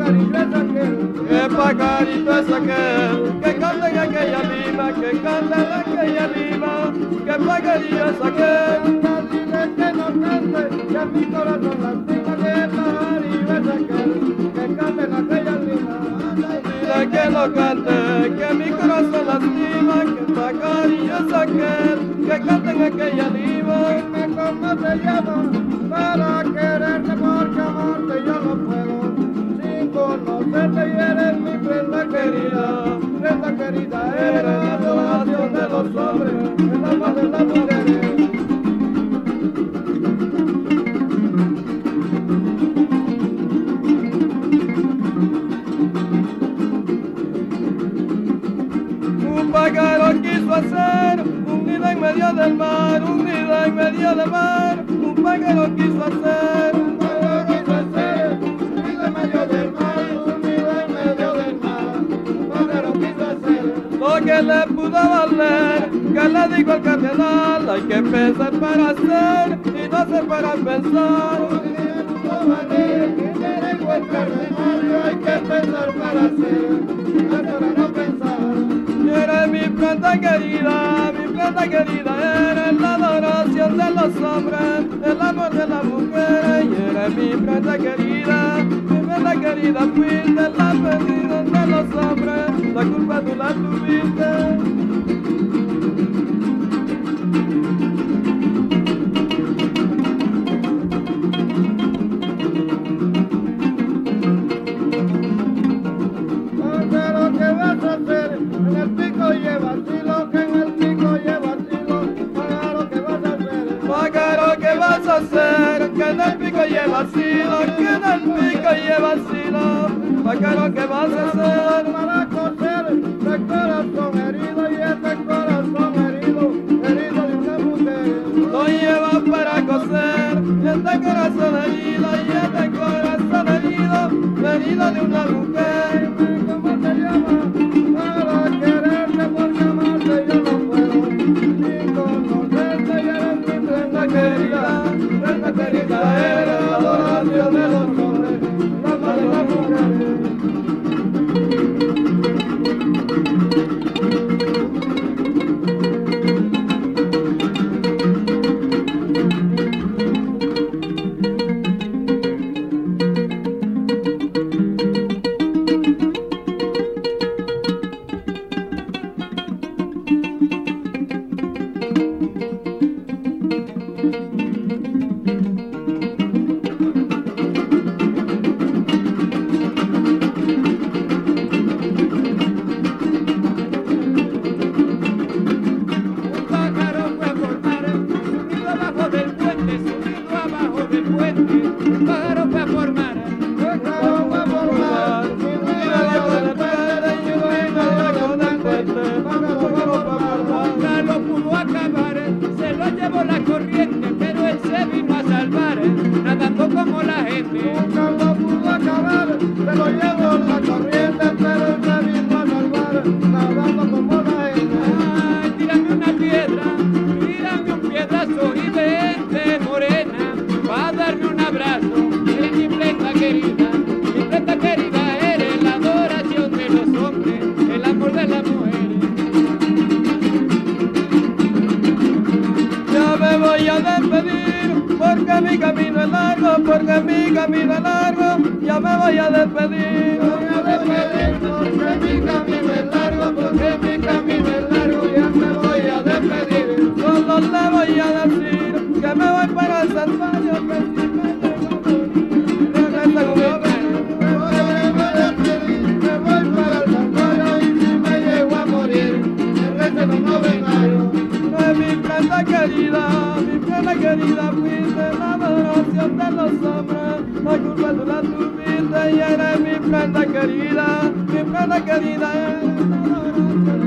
pajarito es aquel que canta en aquella lima, que canta en aquella lima, que pajarito es aquel. Dile que no cante, que a mi corazón lastima, que pajarito es aquel que canta en aquella lima. Dile que no cante, que mi corazón lastima, que pajarito es aquel que canta en aquella lima. Dime cómo se llama para quererte, porque amarte yo no puedo. Conocerte y eres mi prenda querida, eres la adoración de los hombres, el alma de las mujeres. Un pájaro quiso hacer un nido en medio del mar, un nido en medio del mar, un pájaro quiso hacer. Lo que le pudo valer, que le dijo el cardenal, hay que pensar para hacer y no hacer para pensar. Hay que pensar para hacer, para no pensar. Y eres mi prenda querida, eres la adoración de los hombres, el amor de las mujeres. Y eres mi prenda querida, fuiste la perdida de los hombres, la culpa tú la tuviste. Que en el pico lleva asilo, que en el pico lleva asilo, pájaro que vas a hacer para coser de corazón herido y este corazón herido de una mujer. Lo lleva para coser este corazón herido y este corazón herido de una mujer. ¿Cómo se llama? Para quererte porque amarte yo no puedo, ni conocerte y eres mi prenda querida, eres la adoración de los hombres, la alma de las mujeres. porque mi camino es largo, ya me voy a despedir. Voy a despedir porque mi camino es largo, porque mi camino es largo, ya me voy a despedir. Solo le voy a decir que me voy para el santuario, que si me llego a morir, regresa conmigo. Me voy a despedir, me voy para el santuario y si me llego a morir, regresa con novenario. No es mi prenda querida, fuiste la adoración de los hombres, la culpa tú la tuviste y eres mi prenda querida, eres la adoración